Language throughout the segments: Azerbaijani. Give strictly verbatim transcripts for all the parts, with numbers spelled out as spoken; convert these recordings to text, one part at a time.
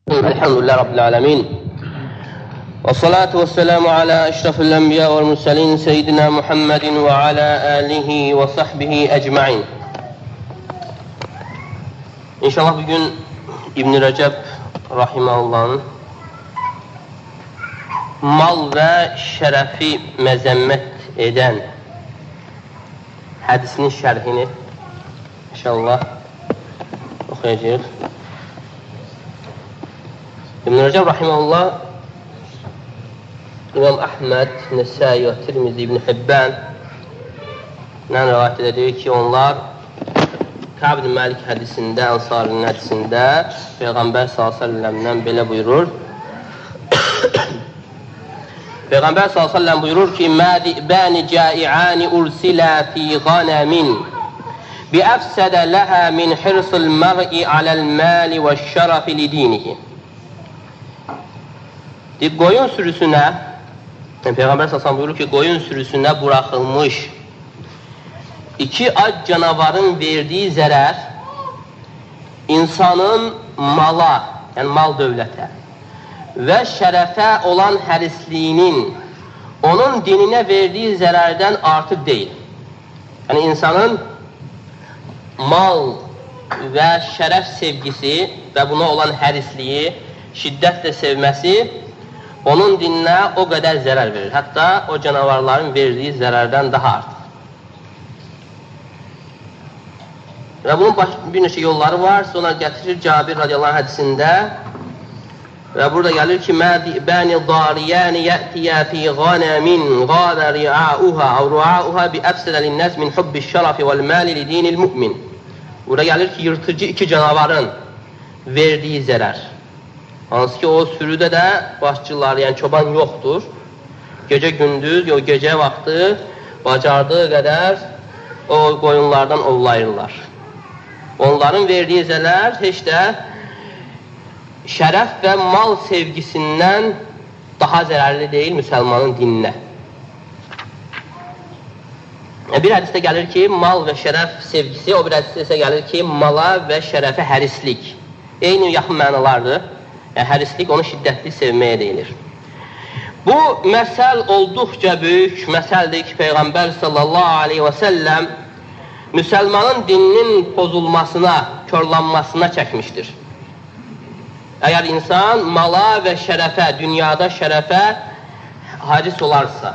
Elhamdülillah Rabbil Alemin. Və salatu və selamu alə əşrafil ənbiya və mürsəlin Seyyidina Muhammedin və alə alihi və sahbihi əcmain. İnşallah bugün İbn-i Rəcəb Rahiməullahın mal və şərəfi məzəmmət edən hədisinin şərhini inşallah oxuyacağıq. İbn-i Rəcəb Rahiməhullah İmam Əhməd, Nəsai və Tirmizi, İbn-i Hibban ilə rivayət edir ki, onlar Kəb ibn Məlik hədisində, Ənsarinin hədisində Peyğəmbər sallallahu əleyhi və səlləmdən belə buyurur. Peyğəmbər sallallahu əleyhi və səlləm buyurur ki, "Mədi'bani ca'i'ani ursilə fi ghanamin bi afsada laha min hirsil mar'i alal mali və şərəfi li dinihi." Qoyun sürüsünə, Peyğəmbər sallallahu əleyhi və səlləm buyurur ki, qoyun sürüsünə buraxılmış iki ac canavarın verdiyi zərər insanın mala, yəni mal dövlətə və şərəfə olan hərisliyinin onun dininə verdiyi zərərdən artıq deyil. Yəni insanın mal və şərəf sevgisi və buna olan hərisliyi, şiddətlə sevməsi onun dininə o qədər zərər verir. Hətta o canavarların verdiyi zərərdən daha artıq. Və bunun baş, bir neçə yolları var. Sonra gətirir Cabir radiyallahu anh hədisində və burada gəlir ki, "Mədi'bani dariyani ya'tiya fi ghanamin qala ri'a'uha aw ru'a'uha bi afsada lin-nas min hubbi şərəfi vel-mali li dinil mu'min." Burada gəlir ki, yırtıcı iki canavarın verdiyi zərər. Hansı ki, o sürüdə də başçılar, yəni çoban yoxdur. Gecə gündüz, o gecə vaxtı bacardığı qədər o qoyunlardan ovlayırlar. Onların verdiyi zərər heç də şərəf və mal sevgisindən daha zərərli deyil müsəlmanın dininə. Bir hədisdə gəlir ki, mal və şərəf sevgisi, o bir hədisdə isə gəlir ki, mala və şərəfə hərislik. Eyni yaxın mənalardır. Yəni, hərislik onu şiddətli sevməyə deyilir. Bu məsəl olduqca böyük məsəldir ki, Peyğəmbər sallallahu aleyhi və səlləm müsəlmanın dininin pozulmasına, körlanmasına çəkmişdir. Əgər insan mala və şərəfə, dünyada şərəfə haris olarsa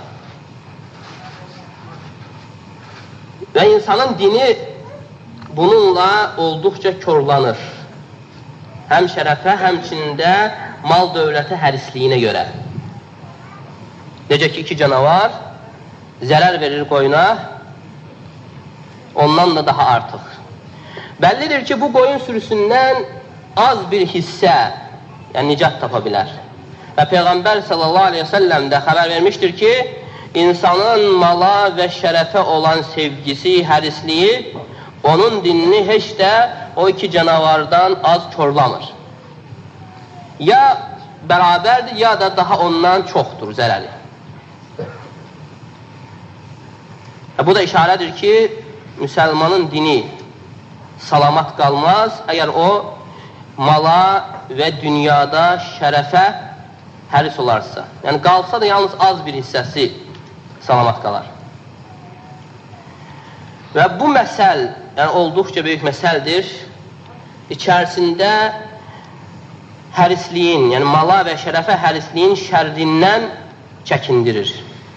və insanın dini bununla olduqca körlanır. Həm şərəfə, həmçində mal dövlətə hərisliyinə görə. Necə ki, iki canavar zərər verir qoyuna, ondan da daha artıq. Bəllidir ki, bu qoyun sürüsündən az bir hissə, yəni nicat tapa bilər. Və Peyğəmbər sallallahu aleyhi və səlləm də xəbər vermişdir ki, insanın mala və şərəfə olan sevgisi, hərisliyi onun dinini heç də o iki canavardan az körlamır. Ya bərabərdir, ya da daha ondan çoxdur zərəri. Bu da işarədir ki, müsəlmanın dini salamat qalmaz, əgər o mala və dünyada şərəfə həris olarsa. Yəni qalsa da yalnız az bir hissəsi salamat qalar. Və bu məsəl, yəni olduqca böyük məsəldir, içərisində hərisliyin, yəni mala və şərəfə hərisliyin şərrindən çəkindirir.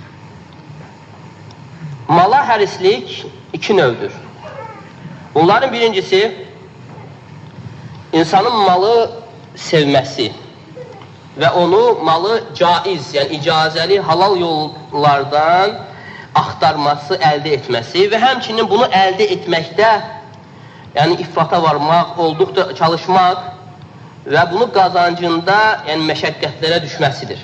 Mala hərislik iki növdür. Bunların birincisi, insanın malı sevməsi və onu malı caiz, yəni icazəli, halal yollardan axtarması, əldə etməsi və həmçinin bunu əldə etməkdə, yəni ifrata varmaq, olduqca çalışmaq və bunu qazancında, yəni məşəqqətlərə düşməsidir.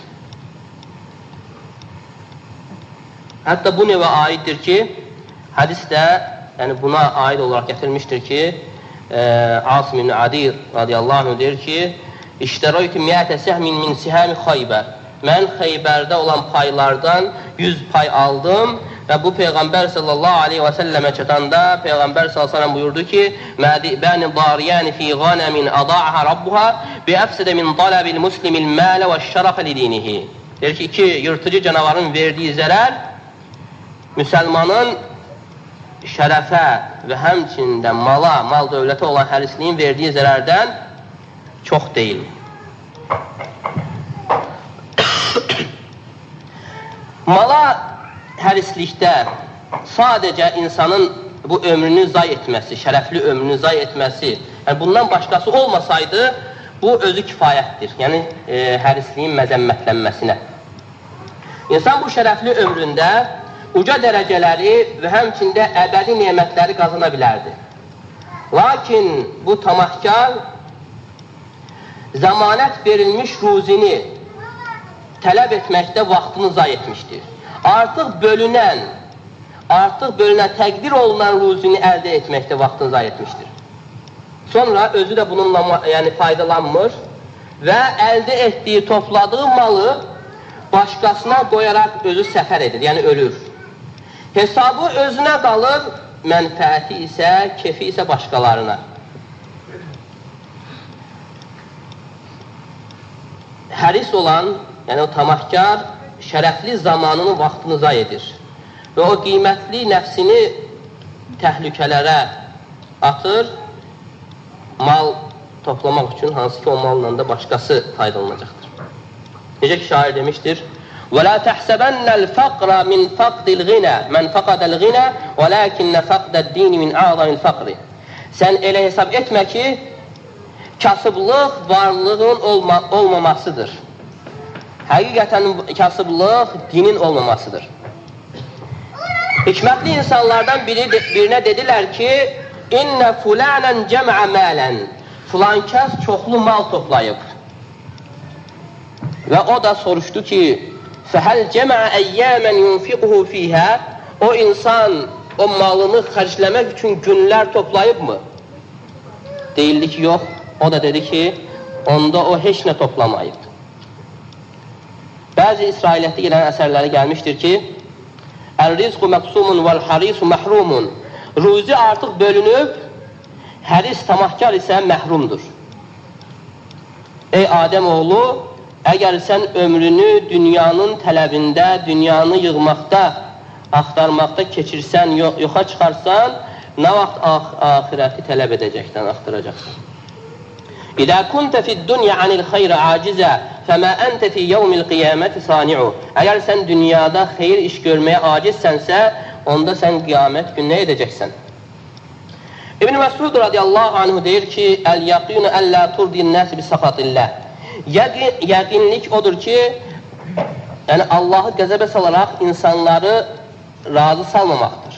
Hətta bu növə aiddir ki, hədisdə, yəni buna aid olaraq gətirilmişdir ki, Asim ibn Adi radiyallahu anh deyir ki, "İştəraytu mi'ətə səhmin min sihami Xaybər." Mən Xeybərdə olan paylardan yüz pay aldım Və bu Peyğəmbər sallallahu aleyhi və səlləmə çatanda Peyğəmbər sallallahu aleyhi və səlləm buyurdu ki, Mədibəni dariyəni fi qanəmin ada'aha rabbuha bi əfsədə min talabil muslimil mələ və şərəfə lidinihi. Deyir ki, iki yırtıcı canavarın verdiyi zərər müsəlmanın şərəfə və həmçində mala, mal dövlətə olan hərisliyin verdiyi zərərdən çox deyil. Mala hərislikdə sadəcə insanın bu ömrünü zay etməsi, şərəfli ömrünü zay etməsi, yəni bundan başqası olmasaydı, bu özü kifayətdir. Yəni, e, hərisliyin məzəmmətlənməsinə. İnsan bu şərəfli ömründə uca dərəcələri və həmçində əbədi nemətləri qazana bilərdi. Lakin bu tamahkar zamanət verilmiş ruzini tələb etməkdə vaxtını zay etmişdir. Artıq bölünən, artıq bölünən, təqdir olunan ruzini əldə etməkdə vaxtını zay etmişdir. Sonra özü də bununla yəni, faydalanmır və əldə etdiyi, topladığı malı başqasına qoyaraq özü səfər edir, yəni ölür. Hesabı özünə qalır, mənfəəti isə, kefi isə başqalarına. Həris olan, yəni o tamahkar, şərəfli zamanını, vaxtını zay edir. Və o qiymətli nəfsini təhlükələrə atır, mal toplamaq üçün, hansı ki o malla da başqası faydalanacaqdır. Necə ki şair demişdir, وَلَا تَحْسَبَنَّ الْفَقْرَ مِنْ فَقْدِ الْغِنَى مَنْ فَقَدَ الْغِنَى وَلَكِنَّ فَقْدَ الدِّينِ مِنْ أَعْظَمِ الْفَقْرِ. Sən elə hesab etmə ki, kasıblıq varlığın olma olmamasıdır. Həqiqətən kasıblıq dinin olmamasıdır. Hikmətli insanlardan biri, birinə dedilər ki, İnnə fulənən cəmə mələn. Filan kəs çoxlu mal toplayıb. Və o da soruşdu ki, Fəhəl cəmə əyyəmən yunfiquhu fiyhə. O insan o malını xərcləmək üçün günlər toplayıb mı? Deyildi ki, yox. O da dedi ki, onda o heç nə toplamayıb. Bəzi İsrailiyyətdə gələn əsərləri gəlmişdir ki, Əl-rizqu məqsumun vəl-harisu məhrumun. Ruzi artıq bölünüb, həris tamahkar isə məhrumdur. Ey Adəm oğlu, əgər sən ömrünü dünyanın tələbində, dünyanı yığmaqda, axtarmaqda keçirsən, yoxa çıxarsan, nə vaxt axirəti tələb edəcəkdən axtaracaqsan. İdə kuntə fid-dunya anil xeyrə acizə fəmə əntə fi yevmil qiyaməti sani'u. Əgər sən dünyada xeyir iş görməyə acizsənsə, onda sən qiyamət günü nə edəcəksən? İbn Məsud radiyallahu anhu deyir ki, Əl-yaqinu əllə turdin nəsi bi saqatillah. Yəqinlik odur ki, yəni Allahı qəzəbə salaraq insanları razı salmamaqdır.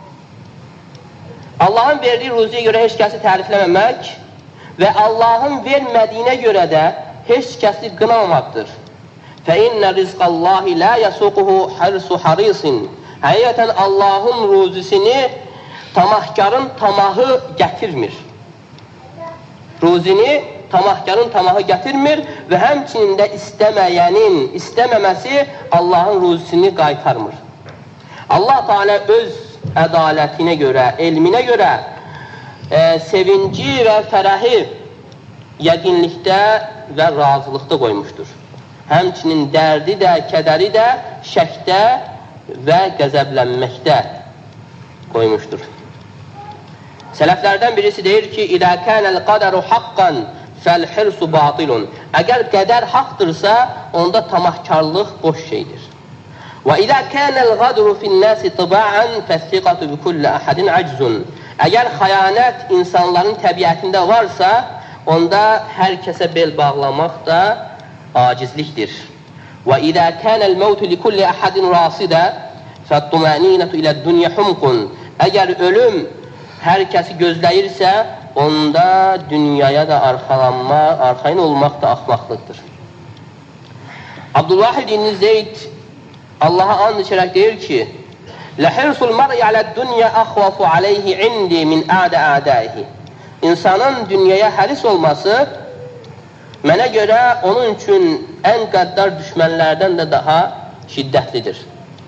Allahın verdiyi ruziyə görə heç kəsi tərifləməmək və Allahın vermədiyinə görə də heç kəsi qınamamaqdır. فَإِنَّ رِزْقَ اللّٰهِ لَا يَسُقُهُ حَرْسُ حَرِيصٍ. Həqiqətən Allahın ruzisini tamahkarın tamahı gətirmir. Ruzini tamahkarın tamahı gətirmir və həmçinin də istəməyənin istəməməsi Allahın ruzisini qaytarmır. Allah Teala öz ədalətinə görə, elminə görə e, sevinci və fərəhi yəqinlikdə və razılıqda qoymuşdur. Həmçinin dərdi də, kədəri də, şəkdə və qəzəblənməkdə qoymuşdur. Sələflərdən birisi deyir ki, İdə kənəl qədəru haqqan fəl-hirsu batilun. Əgər qədər haqdırsa, onda tamahkarlıq boş şeydir. Və İdə kənəl qədru fin-nəsi tıba'an fəs-siqatu bi kulli əhədin aczun. Əgər xəyanət insanların təbiətində varsa, onda hər kəsə bel bağlamaq da acizlikdir. Və İdə kənəl məvtu li kulli əhədin rasidə fəd-duməninətu ilə-dünya humqun. Əgər ölüm hər kəsi gözləyirsə, onda dünyaya da arxalanma, arxayın olmaq da axmaqlıqdır. Abdullah ibn Zeyd Allaha and içərək deyir ki, Ləhirsul mər'i aləd-dünya əxvafu aleyhi indi min ədə ədəihi. İnsanın dünyaya həris olması mənə görə onun üçün ən qəddar düşmənlərdən də daha şiddətlidir.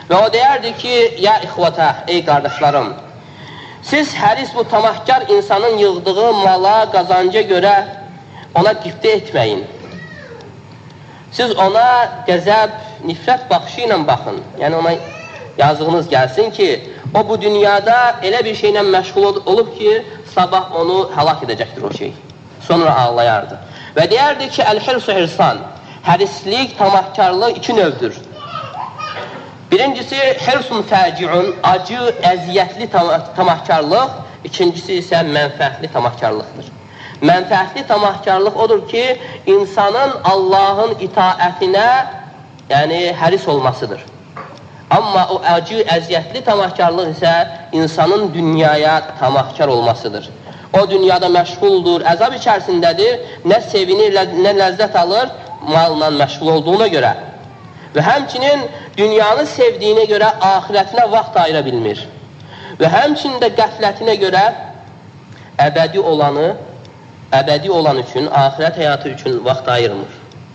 Və o deyərdi ki, ya ixvətə, ey qardaşlarım, siz həris bu tamahkar insanın yığdığı mala, qazanca görə ona qibdə etməyin. Siz ona qəzəb, nifrət baxışı ilə baxın. Yəni ona yazığınız gəlsin ki, o bu dünyada elə bir şeylə məşğul olub ki, sabah onu həlak edəcəkdir o şey. Sonra ağlayardı. Və deyərdi ki, əl-hirsu hirsan, hərislik, tamahkarlıq iki növdür. Birincisi, hirsun fəciun, acı, əziyyətli tamahkarlıq, ikincisi isə mənfəətli tamahkarlıqdır. Mənfəətli tamahkarlıq odur ki, insanın Allahın itaətinə, yəni həris olmasıdır. Amma o acı, əziyyətli tamahkarlıq isə insanın dünyaya tamahkar olmasıdır. O dünyada məşğuldur, əzab içərisindədir, nə sevinir, nə ləzzət alır, malla məşğul olduğuna görə. Və həmçinin dünyanı sevdiyinə görə axirətinə vaxt ayıra bilmir. Və həmçinin də qəflətinə görə əbədi olanı, əbədi olan üçün, axirət həyatı üçün vaxt ayırmır.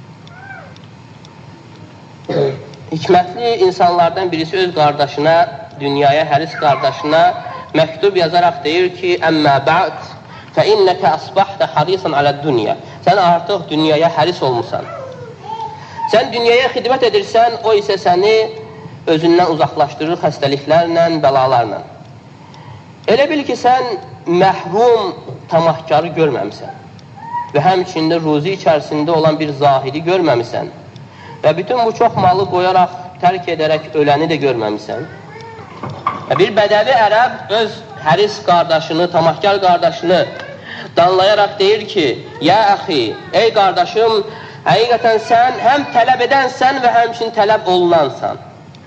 Hikmətli insanlardan birisi öz qardaşına, dünyaya həris qardaşına məktub yazaraq deyir ki, əmmə bə'd fə innəkə əsbəhdə harisan aləd-dünya. Sən artıq dünyaya həris olmusan. Sən dünyaya xidmət edirsən, o isə səni özündən uzaqlaşdırır xəstəliklərlə, bəlalarla. Elə bil ki, sən məhrum tamahkarı görməmisən və həmçində ruzi içərisində olan bir zahidi görməmisən və bütün bu çox malı qoyaraq, tərk edərək öləni də görməmisən. Bir bədəvi ərəb öz həris qardaşını, tamahkar qardaşını danlayaraq deyir ki, ya əxi, ey qardaşım, həqiqətən sən həm tələb edənsən və həmçin tələb olunansan.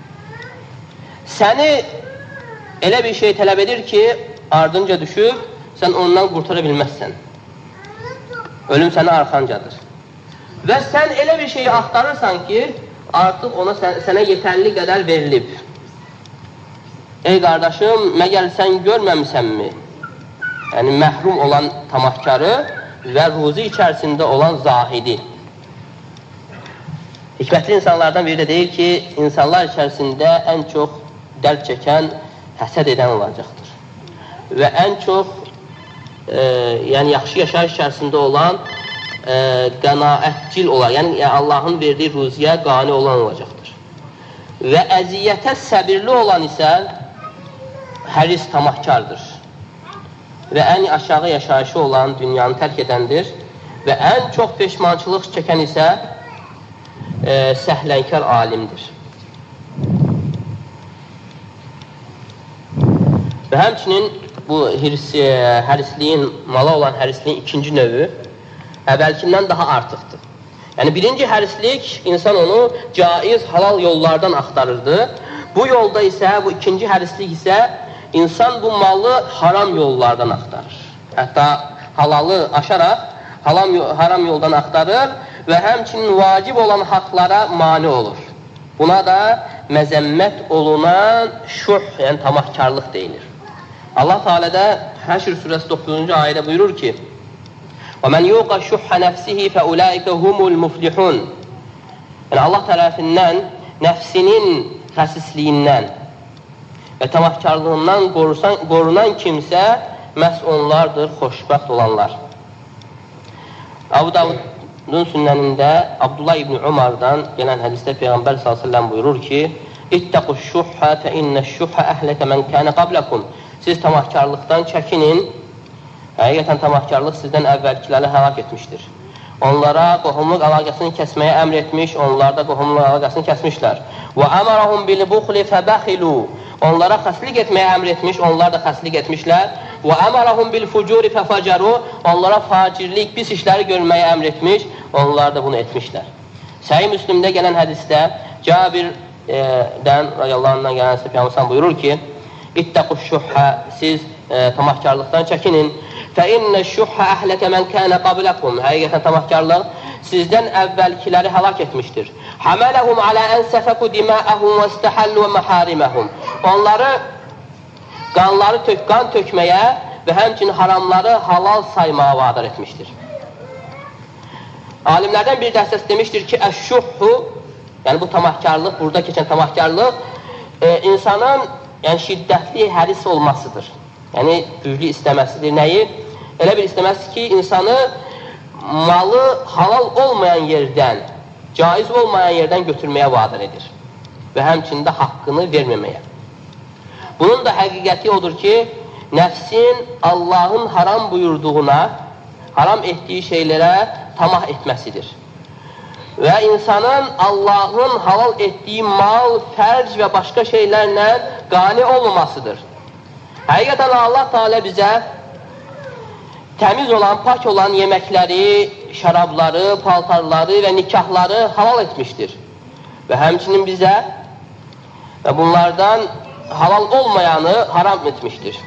Səni elə bir şey tələb edir ki, ardınca düşüb, sən ondan qurtara bilməzsən. Ölüm sənə arxancadır. Və sən elə bir şeyi axtarırsan ki, artıq ona sənə yetərli qədər verilib. Ey qardaşım, məgər sən görməmisənmi? Yəni, məhrum olan tamahkarı və ruzi içərisində olan zahidi. Hikmətli insanlardan biri də deyir ki, insanlar içərisində ən çox dərd çəkən, həsəd edən olacaqdır. Və ən çox e, yəni yaxşı yaşayış içərisində olan e, qənaətcil olan, yəni Allahın verdiyi ruziyə qani olan olacaqdır. Və əziyyətə səbirli olan isə həris tamahkardır. Və ən aşağı yaşayışı olan dünyanı tərk edəndir. Və ən çox peşmançılıq çəkən isə e, səhlənkar alimdir. Və həmçinin bu hirsi, hərisliyin, mala olan hərisliyin ikinci növü əvvəlkindən daha artıqdır. Yəni, birinci hərislik, insan onu caiz, halal yollardan axtarırdı. Bu yolda isə, bu ikinci hərislik isə insan bu malı haram yollardan axtarır. Hətta halalı aşaraq haram, haram yoldan axtarır və həmçinin vacib olan haqlara mane olur. Buna da məzəmmət olunan şuh, yəni tamahkarlıq deyilir. Allah Teala'da Həşr surəsi doqquzuncu ayədə buyurur ki: وَمَنْ يُوقَ شُحَّ نَفْسِهِ فَأُولَٰئِكَ هُمُ الْمُفْلِحُونَ. Yəni Allah tərəfindən nəfsinin xəsisliyindən və tamahkarlığından qorusan, qorunan kimsə məhz onlardır, xoşbəxt olanlar. Abu Davudun sünnənində Abdullah ibn Umardan gələn hədisdə Peyğəmbər sallallahu əleyhi və səlləm buyurur ki: "İttəquş şuhha fe inneş-şuhha əhləkə men kana qablakum." Siz tamahkarlıqdan çəkinin. Həqiqətən tamahkarlıq sizdən əvvəlkiləri həlak etmişdir. Onlara qohumluq əlaqəsini kəsməyə əmr etmiş, onlar da qohumluq əlaqəsini kəsmişlər. Və əmərəhum bil-buxli fəbəxilu. Onlara xəslik etməyə əmr etmiş, onlar da xəslik etmişlər. Və əmərəhum bil-fucuri fəfacaru. Onlara facirlik, pis işləri görməyə əmr etmiş, onlar da bunu etmişlər. Səhih Müslimdə gələn hədisdə Cabirdən, radiyallahu anhdan gələn hədisdə Peyğəmbər buyurur ki: "İttəquş şuhha, siz e, tamahkarlıqdan çəkinin. Fəinnəş-şuhha əhləkə men kana qablakum." Həqiqətən tamahkarlıq sizdən əvvəlkiləri həlak etmişdir. "Hamalahum ala an safaku dima'ahum və istahallu maharimahum." Onları qanları tök, qan tökməyə və həmçinin haramları halal saymağa vadar etmişdir. Alimlərdən bir dəstəsi demişdir ki, əş-şuhhu, yəni bu tamahkarlıq, burada keçən tamahkarlıq e, insanın yəni, şiddətli həris olmasıdır. Yəni, güclü istəməsidir. Nəyi? Elə bir istəməsi ki, insanı malı halal olmayan yerdən, caiz olmayan yerdən götürməyə vadar edir. Və həmçində haqqını verməməyə. Bunun da həqiqəti odur ki, nəfsin Allahın haram buyurduğuna, haram etdiyi şeylərə tamah etməsidir. Və insanın Allahın halal etdiyi mal, fərc və başqa şeylərlə qani olmamasıdır. Həqiqətən Allah Teala bizə təmiz olan, pak olan yeməkləri, şərabları, paltarları və nikahları halal etmişdir. Və həmçinin bizə və bunlardan halal olmayanı haram etmişdir.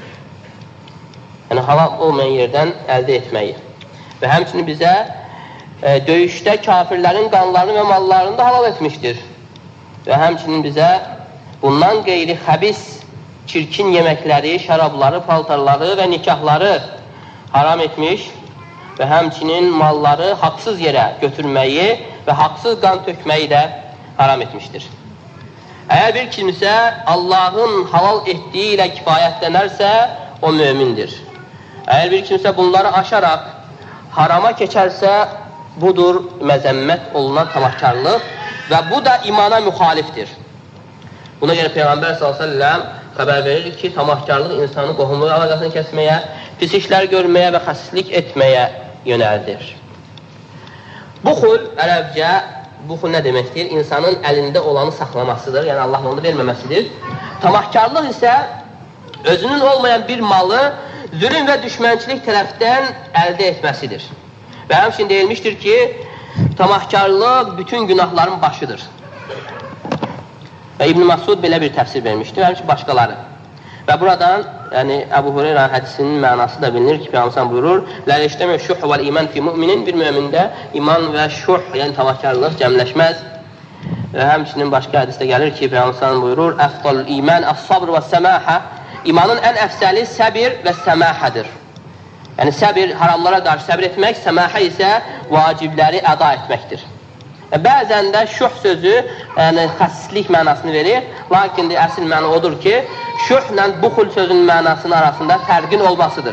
Yəni, halal olmayan yerdən əldə etməyi. Və həmçinin bizə e, döyüşdə kafirlərin qanlarını və mallarını da halal etmişdir. Və həmçinin bizə bundan qeyri xəbis, çirkin yeməkləri, şərabları, paltarları və nikahları haram etmiş və həmçinin malları haqsız yerə götürməyi və haqsız qan tökməyi də haram etmişdir. Əgər bir kimsə Allahın halal etdiyi ilə kifayətlənərsə, o mömindir. Əgər bir kimsə bunları aşaraq harama keçərsə, budur məzəmmət olunan tamahkarlıq və bu da imana müxalifdir. Buna görə Peyğəmbər sallallahu əleyhi və səlləm xəbər verir ki, tamahkarlıq insanı qohumluq əlaqəsini kəsməyə, pis işlər görməyə və xəsislik etməyə yönəldir. Buxul, ərəbcə, buxul nə deməkdir? İnsanın əlində olanı saxlamasıdır, yəni Allahın onu verməməsidir. Tamahkarlıq isə özünün olmayan bir malı zülm və düşmənçilik tərəfdən əldə etməsidir. Və həmçinin deyilmişdir ki, tamahkarlıq bütün günahların başıdır. Və İbn Məsud belə bir təfsir vermişdir, həmçinin başqaları. Və buradan, yəni Əbu Hüreyrə hədisinin mənası da bilinir ki, Peyğəmbər buyurur: "Lə yeştəmi şuh vəl iman fi mu'minin." Bir mömində iman və şuh, yəni tamahkarlıq cəmləşməz. Və həmçinin başqa hədisdə gəlir ki, Peyğəmbər buyurur: "Əfdalul iman əs-sabr və səmaha." İmanın ən əfsəli səbir və səmahadır. Yəni səbir, haramlara qarşı səbir etmək, səmaha isə vacibləri əda etməkdir. Və bəzən də şuh sözü, yəni xəsislik mənasını verir, lakin də əsl məna odur ki, şuhla buxul sözünün mənasının arasında fərqin olmasıdır.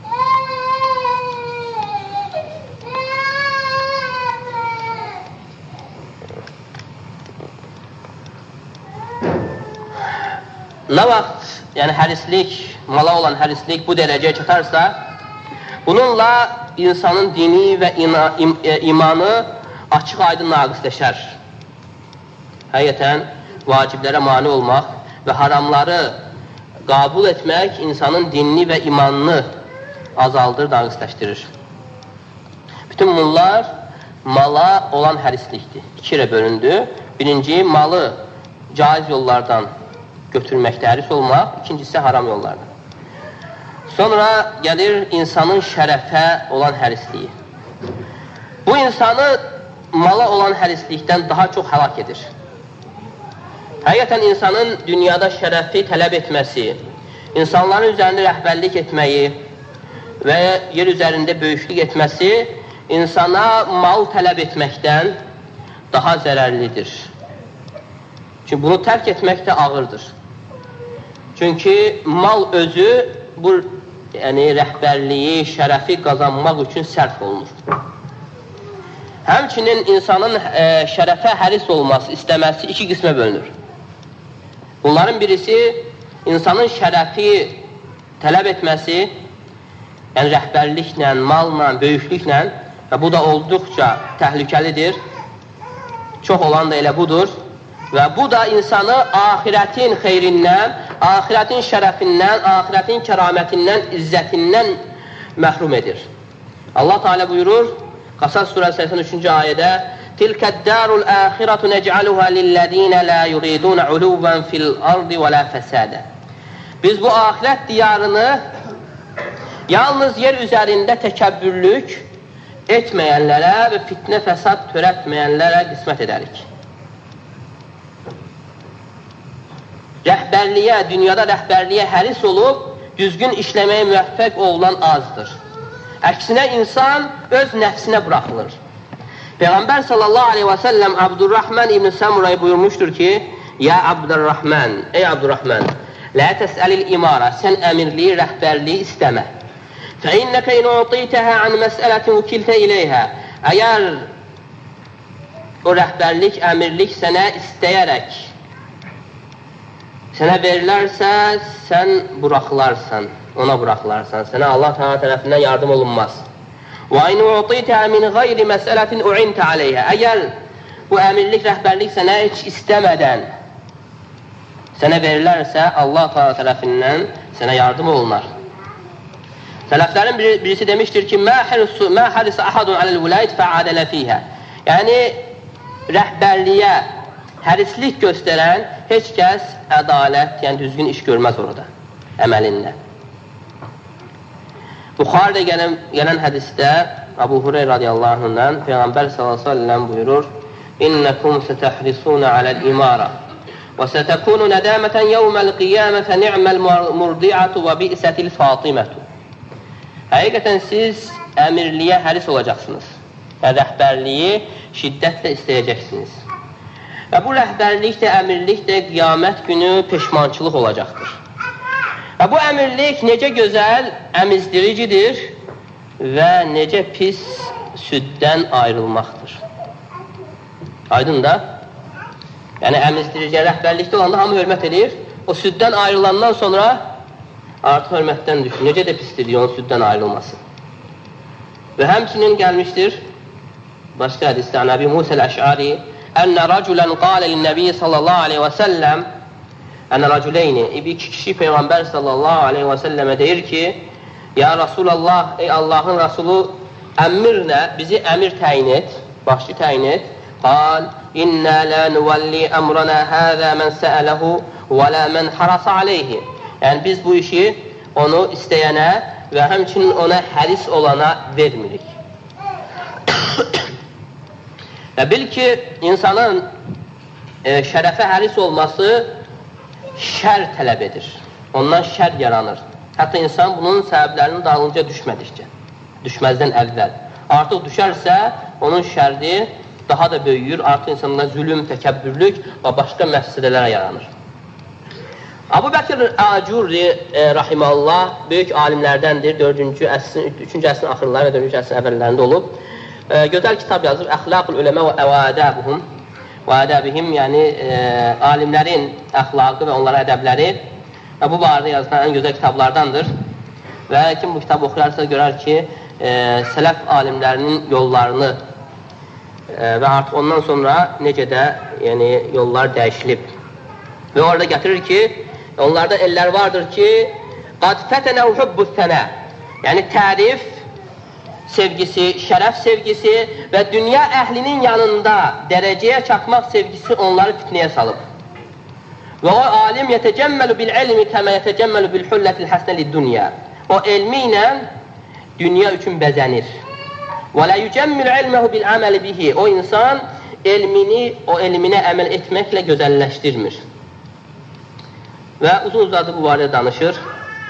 Nə vaxt, yəni hərislik, mala olan hərislik bu dərəcəyə çatarsa, bununla insanın dini və imanı açıq aydın naqisləşər. Həqiqətən, vaciblərə mane olmaq və haramları qəbul etmək insanın dinini və imanını azaldır, naqisləşdirir. Bütün bunlar mala olan hərislikdir. İki yerə bölündü. Birinci, malı caiz yollardan götürməkdə həris olmaq, ikincisi haram yollardan. Sonra gəlir insanın şərəfə olan hərisliyi. Bu insanı mala olan hərislikdən daha çox həlak edir. Həqiqətən insanın dünyada şərəfi tələb etməsi, insanların üzərində rəhbərlik etməyi və yer üzərində böyüklük etməsi insana mal tələb etməkdən daha zərərlidir. Çünki bunu tərk etmək də ağırdır. Çünki mal özü bu yəni, rəhbərliyi, şərəfi qazanmaq üçün sərf olunur. Həmçinin insanın e, şərəfə həris olması, istəməsi iki qismə bölünür. Bunların birisi insanın şərəfi tələb etməsi, yəni rəhbərliklə, malla, böyüklüklə və bu da olduqca təhlükəlidir. Çox olan da elə budur. Və bu da insanı ahirətin xeyrindən, ahirətin şərəfindən, ahirətin kəramətindən, izzətindən məhrum edir. Allah Teala buyurur, Qasas surəsi səksən üçüncü ayədə: "Tilkəd-darul axiratu nec'aluha lillezina la yuridun uluvan fil ardı və la fasada." Biz bu axirət diyarını yalnız yer üzərində təkəbbürlük etməyənlərə və fitnə fəsad törətməyənlərə qismət edərik. Rəhbərliyə, dünyada rəhbərliyə həris olub, düzgün işləməyə müvəffəq olunan azdır. Əksinə insan öz nəfsinə buraxılır. Peyğəmbər sallallahu aleyhi və səlləm Abdurrahman ibn Səmuraya buyurmuşdur ki, Ya Abdurrahman, ey Abdurrahman, lə təsəlil imara, sən əmirliyi, rəhbərliyi istəmə. Fə innəkə inutitəhə an məsələtin ukiltə iləyhə. Əgər o rəhbərlik, əmirlik sənə istəyərək sənə verilərsə, sən buraxılarsan, ona buraxılarsan. Sənə Allah Teala tərəfindən yardım olunmaz. Və in utitə min qeyri məsələtin u'intə aleyhə. Əgər bu əmirlik, rəhbərlik sənə heç istəmədən sənə verilərsə, Allah Teala tərəfindən sənə yardım olunar. Sələflərin birisi demişdir ki, Mə hərisə ahadun aləl vülayət fəadələ fiyhə. Yəni, rəhbərliyə hərislik göstərən heç kəs ədalət, yəni düzgün iş görməz orada, əməlində. Buxarədə gələn, gələn hədisdə Əbu Hureyr radiyallahu anhdan Peyğəmbər sallallahu aleyhi ve sellem buyurur: İnnəkum sətəhrisunə aləl imara və sətəkunu nədəmətən yevməl qiyamətə ni'məl murdi'atu və bi'sətil fatimətu. Həqiqətən siz əmirliyə həris olacaqsınız və rəhbərliyi şiddətlə istəyəcəksiniz. Və bu rəhbərlik də, əmirlik də qiyamət günü peşmançılıq olacaqdır. Və bu əmirlik necə gözəl, əmizdiricidir və necə pis süddən ayrılmaqdır. Aydın da? Yəni, əmizdiricə rəhbərlikdə olanda hamı hörmət edir. O süddən ayrılandan sonra artıq hörmətdən düşür. Necə də pisdir onun süddən ayrılması. Və həmçinin gəlmişdir, başqa hədisdə, Nəbi Musa Əl-Əş'ari Ənə rəculən qalə lin-nəbi sallallahu aleyhi və səlləm Ənə rəculeyni iki kişi Peyğəmbər sallallahu aleyhi və səlləmə deyir ki, Ya Rasulallah, ey Allahın Rasulü, əmmirnə, bizi əmir təyin et, başçı təyin et. Qal, İnnə lə nüvəlli əmrənə həzə mən səələhu və lə mən harasa aleyhi. Yəni, biz bu işi onu istəyənə və həmçinin ona həris olana vermirik. Və bil ki, insanın e, şərəfə həris olması şər tələb edir. Ondan şər yaranır. Hətta insan bunun səbəblərinin dalınca düşmədikcə, düşməzdən əvvəl. Artıq düşərsə, onun şərri daha da böyüyür. Artıq insanda zülüm, təkəbbürlük və başqa məfsədələrə yaranır. Əbu Bəkir Əcurri e, rahimallah böyük alimlərdəndir. dördüncü əsrin, üçüncü əsrin axırları və dördüncü əsrin əvvəllərində olub. E, gözəl kitab yazır. Əxlaqul uləmə və əvədəbuhum. Və ədəbihim, yəni e, alimlərin əxlaqı və onların ədəbləri və bu barədə yazılan ən gözəl kitablardandır. Və kim bu kitabı oxuyarsa görər ki, e, sələf alimlərinin yollarını e, və artıq ondan sonra necə də yəni, yollar dəyişilib. Və orada gətirir ki, onlardan ellər vardır ki, qad fətənəv hubbus sənə, yəni tərif sevgisi, şərəf sevgisi və dünya əhlinin yanında dərəcəyə çatmaq sevgisi onları fitnəyə salıb. Və o alim yətəcəmməlu bil-ilmi kəmə yətəcəmməlu bil-hüllətil həsnəli dünya. O elmi ilə dünya üçün bəzənir. Və lə yücəmmil ilməhu bil-əməli bihi. O insan elmini, o elminə əməl etməklə gözəlləşdirmir. Və uzun uzadı bu barədə danışır.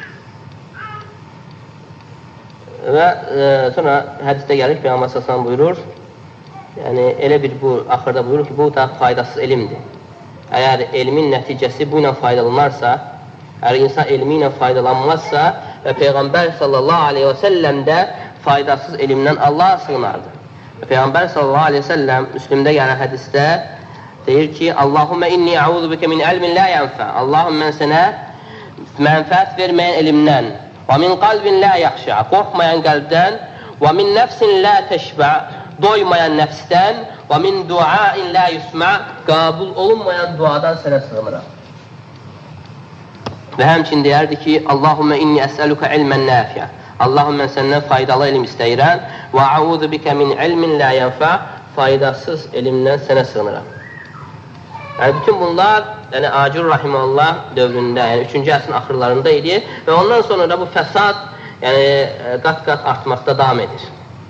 Və e, sonra hədisdə gəlir, Peyğəmbər sallallahu buyurur, yəni elə bir bu, axırda buyurur ki, bu da faydasız elmdir. Əgər elmin nəticəsi bu ilə faydalanarsa, əgər insan elmi ilə faydalanmazsa və Peyğəmbər sallallahu aleyhi və səlləm də faydasız elmdən Allah sığınardı. Və Peyğəmbər sallallahu aleyhi və səlləm Müslimdə gələn hədisdə deyir ki, Allahümmə inni əuzu bikə min ilmin la yənfə. Allahüm mən sənə mənfəət verməyən elmdən və min qalbin la yaxşə, qorxmayan qəlbdən və min nəfsin la təşbə, doymayan nəfsdən və min duain la yusmə, qəbul olunmayan duadan sənə sığınıram. Və həmçin deyərdi ki, Allahümmə inni əsəlükə ilmən nəfiyə. Allahüm mən səndən faydalı elm istəyirəm və əuzu bikə min ilmin la yənfə, faydasız elmdən sənə sığınıram. Yəni, bütün bunlar yəni, Acur Rahimallah dövründə, yəni üçüncü əsrin axırlarında idi və ondan sonra da bu fəsad yəni, qat-qat artmaqda davam edir.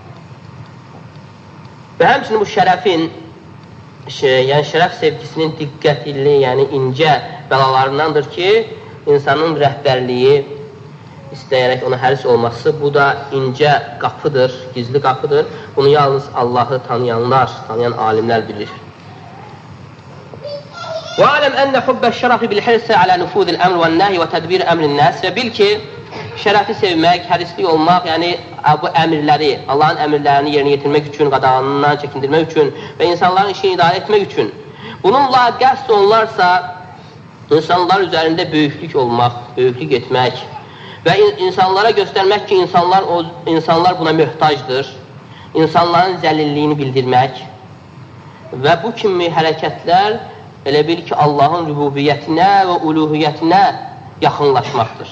Və həmçinin bu şərəfin, şey, yəni şərəf sevgisinin diqqətli, yəni incə bəlalarındandır ki, insanın rəhbərliyi istəyərək ona həris olması, bu da incə qapıdır, gizli qapıdır. Bunu yalnız Allahı tanıyanlar, tanıyan alimlər bilir. وَعَلَمْ أَنَّ حُبَّ الشَّرَفِ بِالْحِرْسِ عَلَى نُفُوذِ الْأَمْرِ وَالنَّهِ وَتَدْبِيرِ أَمْرِ النَّاسِ Və bil ki, şərəfi sevmək, hərislik olmaq, yəni bu əmirləri, Allahın əmirlərini yerinə yetirmək üçün, qadağanından çəkindirmək üçün və insanların işini idarə etmək üçün. Bununla qəsd olunarsa, insanlar üzərində böyüklük olmaq, böyüklük etmək və insanlara göstərmək ki, insanlar, o, insanlar buna möhtacdır, insanların zəlilliyini bildirmək və bu kimi hərəkətlər elə bil ki, Allahın rübubiyyətinə və uluhiyyətinə yaxınlaşmaqdır.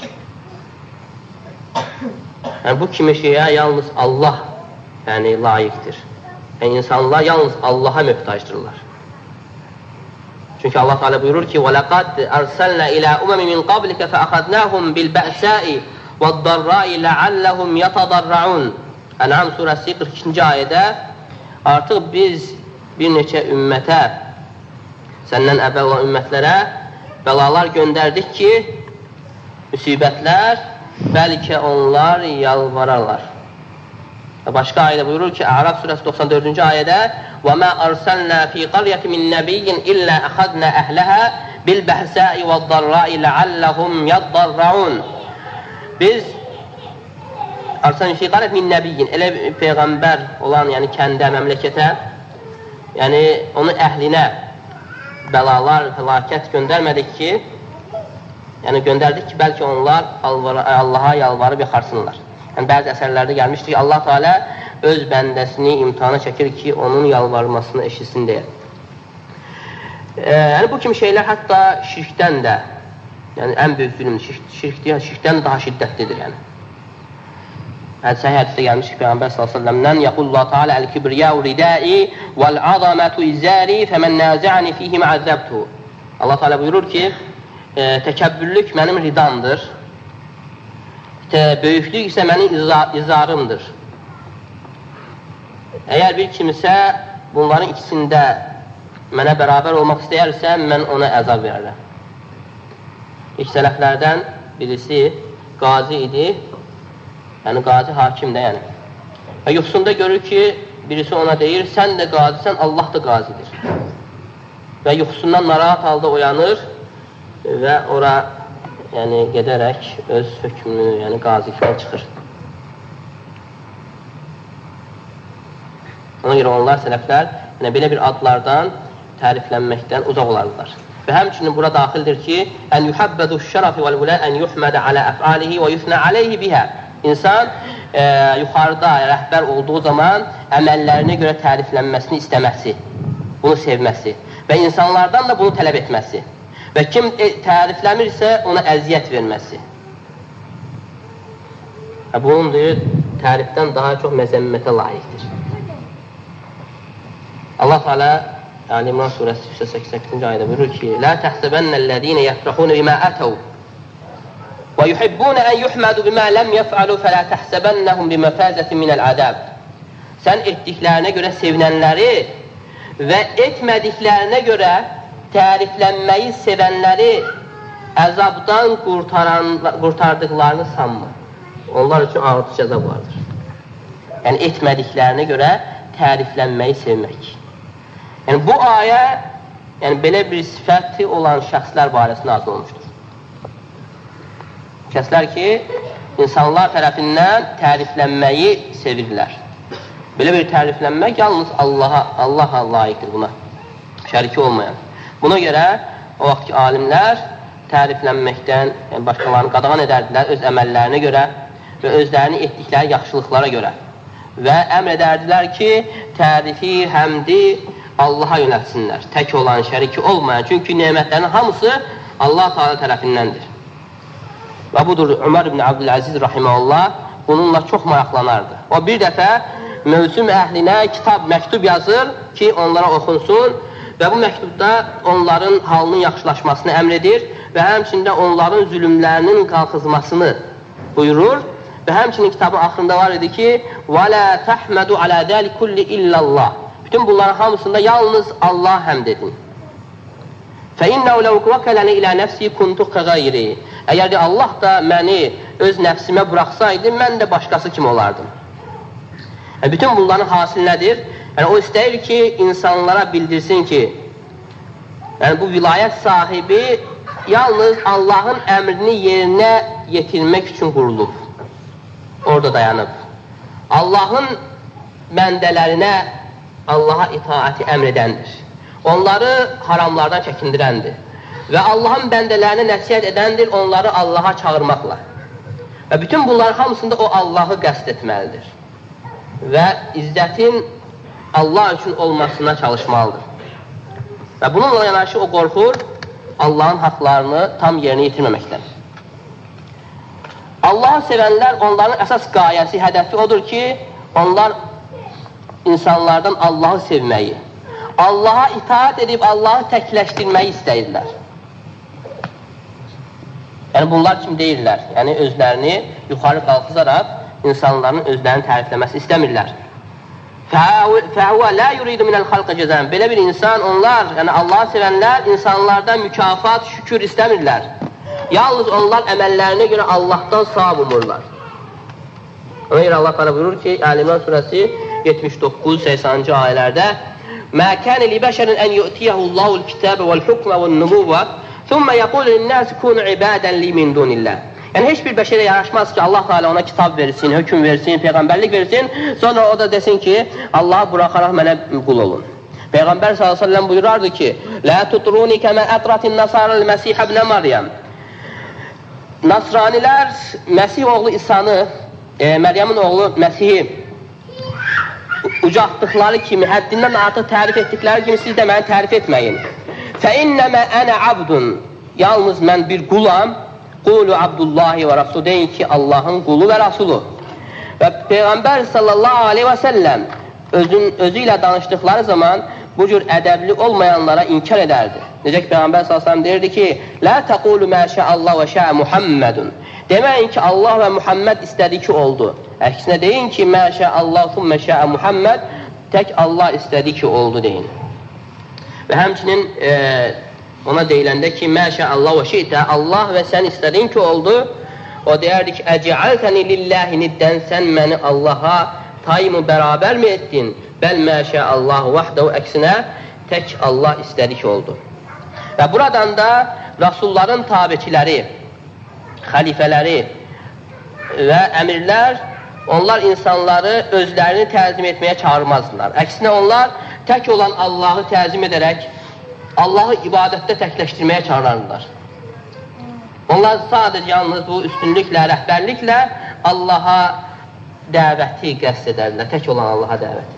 Yəni, bu kimi şeyə yalnız Allah yəni, layiqdir. Yəni, insanlar yalnız Allaha möhtacdırlar. Çünki Allah Teala buyurur ki وَلَقَدْ أَرْسَلْنَا إِلَى أُمَمِ مِنْ قَبْلِكَ فَأَخَذْنَاهُمْ بِالْبَأْسَاءِ وَالضَّرَّاءِ لَعَلَّهُمْ يَتَضَرَّعُونَ Ən'am surəsi qırx ikinci ayədə artıq biz bir neçə ümmətə, səndən əvvəl olan ümmətlərə bəlalar göndərdik ki, müsibətlər, bəlkə onlar yalvararlar. Və başqa ayədə buyurur ki, Ərəf surəsi doxsan dördüncü ayədə وَمَا أَرْسَلْنَا فِي قَرْيَةٍ مِنْ نَبِيٍّ إِلَّا أَخَذْنَا أَهْلَهَا بِالْبَأْسَاءِ وَالضَّرَّاءِ لَعَلَّهُمْ يَضَّرَّعُونَ Biz Arsan fi qarət min nəbiyyin, elə peyğəmbər olan, yəni kəndə, məmləkətə, yəni onun əhlinə bəlalar, fəlakət göndərmədik ki, yəni göndərdik ki, bəlkə onlar Allaha yalvarıb yaxarsınlar. Yəni bəzi əsərlərdə gəlmişdir ki, Allah Teala öz bəndəsini imtihana çəkir ki, onun yalvarmasını eşitsin deyə. E, yəni bu kimi şeylər hətta şirkdən də, yəni ən böyük zülüm, şirk, şirkdən daha şiddətlidir yəni. Səhih hədisdə gəlmiş ki, Peyğəmbər sallallahu əleyhi və səlləmdən yəqulullah Teala el-kibriyau ridai vel-azamatu izari fəmən nazi'ani fihi ma'azzabtuhu. Allah Teala buyurur ki, e, təkəbbürlük mənim ridamdır, böyüklük isə mənim izarımdır. Əgər bir kimsə bunların ikisində mənə bərabər olmaq istəyərsə, mən ona əzab verərəm. İlk sələflərdən birisi qazi idi, yəni qazi hakim də yəni. Və yuxusunda görür ki, birisi ona deyir, sən də qazisən, Allah da qazidir. Və yuxusundan narahat halda oyanır və ora yəni, gedərək öz hökmünü, yəni qazilikdən çıxır. Ona görə onlar, sələflər, yəni, belə bir adlardan təriflənməkdən uzaq olarlar. Və həmçinin bura daxildir ki, ən yuhabbədu şərafi vəl-vələ ən yuhmədə alə əfəalihi və yufnə aleyhi bihə. İnsan e, yuxarıda rəhbər olduğu zaman əməllərinə görə təriflənməsini istəməsi, bunu sevməsi və insanlardan da bunu tələb etməsi və kim e, tərifləmirsə ona əziyyət verməsi. Və bunun deyir, tərifdən daha çox məzəmmətə layiqdir. Allah Teala Ali İmran surəsi yüz səksən səkkizinci ayədə buyurur ki: "La tahsabannallazina yafrahuna bima ataw və yuhibbuna an yuhmadu bima lam yef'alu fala tahsabannahum bimafazatin minal azab." Sən etdiklərinə görə sevinənləri və etmədiklərinə görə təriflənməyi sevənləri əzabdan qurtaran, qurtardıqlarını sanma. Onlar üçün ağrıtıcı əzab vardır. Yəni etmədiklərinə görə təriflənməyi sevmək. Yəni bu ayə yəni belə bir sifəti olan şəxslər barəsində nazil olmuşdur. Şəxslər ki, insanlar tərəfindən təriflənməyi sevirlər. Belə bir təriflənmək yalnız Allaha, Allaha layiqdir buna, şəriki olmayan. Buna görə o vaxt ki, alimlər təriflənməkdən yəni başqalarını qadağan edərdilər öz əməllərinə görə və özlərini etdikləri yaxşılıqlara görə və əmr edərdilər ki, tərifi, həmdi Allaha yönəltsinlər, tək olan, şəriki olmayan. Çünki nemətlərin hamısı Allah Teala tərəfindəndir. Və budur, Ömər ibn Abdüləziz rahiməhullah bununla çox maraqlanardı. O bir dəfə mövsüm əhlinə kitab, məktub yazır ki, onlara oxunsun və bu məktubda onların halının yaxşılaşmasını əmr edir və həmçində onların zülümlərinin qalxızmasını buyurur və həmçinin kitabın axırında var idi ki, وَلَا تَحْمَدُ عَلَى ذَلِ كُلِّ إِلَّا اللّٰهِ Bütün bunların hamısında yalnız Allah həmd edin. فَإِنَّهُ لَوْ وَكَلَنِ إِلَى نَفْسِي كُنْتُ كَغَيْرِ Əgər Allah da məni öz nəfsimə buraxsaydı, mən də başqası kimi olardım. Yəni, bütün bunların hasil nədir? Yəni, o istəyir ki, insanlara bildirsin ki, Yəni bu vilayət sahibi yalnız Allahın əmrini yerinə yetirmək üçün qurulub. Orada dayanıb. Allahın bəndələrinə Allaha itaati əmr edəndir. Onları haramlardan çəkindirəndir. Və Allahın bəndələrinə nəsihət edəndir, onları Allaha çağırmaqla. Və bütün bunların hamısında o Allahı qəsd etməlidir. Və izzətin Allah üçün olmasına çalışmalıdır. Və bununla yanaşı o qorxur, Allahın haqlarını tam yerinə yetirməməkdən. Allahı sevənlər, onların əsas qayəsi, hədəfi odur ki, onlar insanlardan Allahı sevməyi, Allaha itaat edib Allahı təkləşdirməyi istəyirlər. Yəni bunlar kim deyirlər? Yəni özlərini yuxarı qalxızaraq insanların özlərini tərifləməsi istəmirlər. فَهُوَ لَا يُرِيدُ مِنَ الْخَلْقَ جَزَاءً Belə bir insan, onlar, yəni Allahı sevənlər insanlardan mükafat, şükür istəmirlər. Yalnız onlar əməllərinə görə Allahdan savab umurlar. Ona görə Allah bana buyurur ki, Əl-İmran surəsi yetmiş doqquz səksanıncı ayələrdə مَا كَانَ لِبَشَرٍ أَنْ يُؤْتِيَهُ اللّٰهُ الْكِتَابَ وَالْحُكْمَ وَالنُّبُوَّةَ ثُمَّ يَقُولُ لِلنَّاسِ كُونُوا عِبَادًا لِي مِنْ دُونِ اللّٰهِ Yəni heç bir bəşərə yaraşmaz ki, Allah Teala ona kitab versin, hökm versin, peyğəmbərlik versin, sonra o da desin ki, Allahı buraxaraq mənə qul olun. Peyğəmbər sallallahu əleyhi və səlləm buyurardı ki, "Lə tutruni kəmə ətratin nasarəl Məsih ibn Məryəm." Nasranilər Məsih oğlu İsa'nı, e, Məryəmin oğlu Məsihi ucaltdıqları kimi, həddindən artıq tərif etdikləri kimi siz də məni tərif etməyin. Fə innəmə ənə abdun, yalnız mən bir qulam, qulu Abdullahi və Rasul, deyin ki, Allahın qulu və Rasulu. Və Peyğəmbər sallallahu aleyhi və səlləm özün, özü ilə danışdıqları zaman bu cür ədəbli olmayanlara inkar edərdi. Necə ki, Peyğəmbər sallallahu aleyhi və səlləm deyirdi ki, Lə təqulu məşə Allah və şə Muhammedun. Deməyin ki, Allah və Muhammed istədi ki, oldu. Əksinə deyin ki, məşə Allah thumma şə Muhammed, tək Allah istədi ki, oldu deyin. Və həmçinin e, ona deyiləndə ki, məşə Allah və şeytə, Allah və sən istədin ki, oldu. O deyərdi ki, əcəaltəni lillahi niddən, sən məni Allaha tayımı bərabər mi etdin? Bəl məşə Allah vəhdəv, əksinə tək Allah istədi ki, oldu. Və buradan da Rasulların tabiçiləri, xəlifələri və əmirlər, onlar insanları özlərini təzim etməyə çağırmazdılar. Əksinə onlar tək olan Allahı təzim edərək Allahı ibadətdə təkləşdirməyə çağırardılar. Onlar sadəcə yalnız bu üstünlüklə, rəhbərliklə Allaha dəvəti qəsd edərlər, tək olan Allaha dəvəti.